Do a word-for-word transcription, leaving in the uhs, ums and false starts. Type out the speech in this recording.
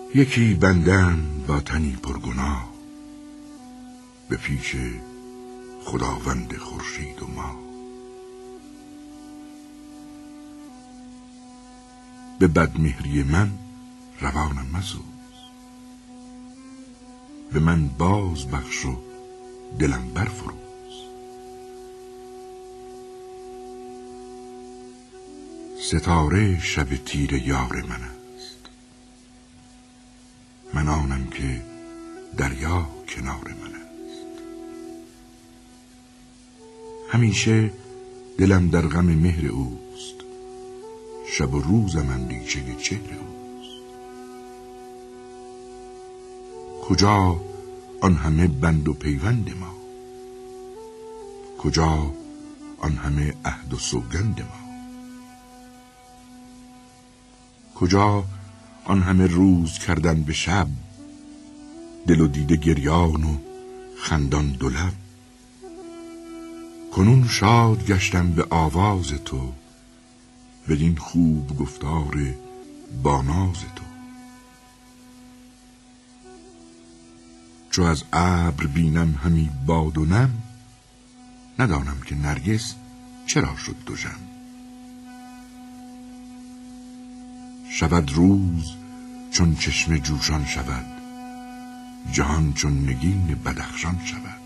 یکی بندم با تنی پرگناه، به پیش خداوند خورشید و ماه. به بدمهری من روانم مسوز، به من باز بخش و دلم برفروز. ستاره شب تیره یار من است، من آنم که دریا کنار من است. همیشه دلم در غم مهر اوست، شب و روزم اندیشه چهر اوست. کجا آن همه بند و پیوند ما، کجا آن همه عهد و سوگند ما، کجا آن همه روز کردن به شب، دل و دیده گریان و خندان دو لب. کنون شاد گشتم به آواز تو، بدین خوب گفتار با ناز تو. چو از ابر بینم همی باد و نم، ندانم که نرگس چرا شد دژم. شود روز چون چشم جوشان شود، جهان چون نگین بدخشان شود.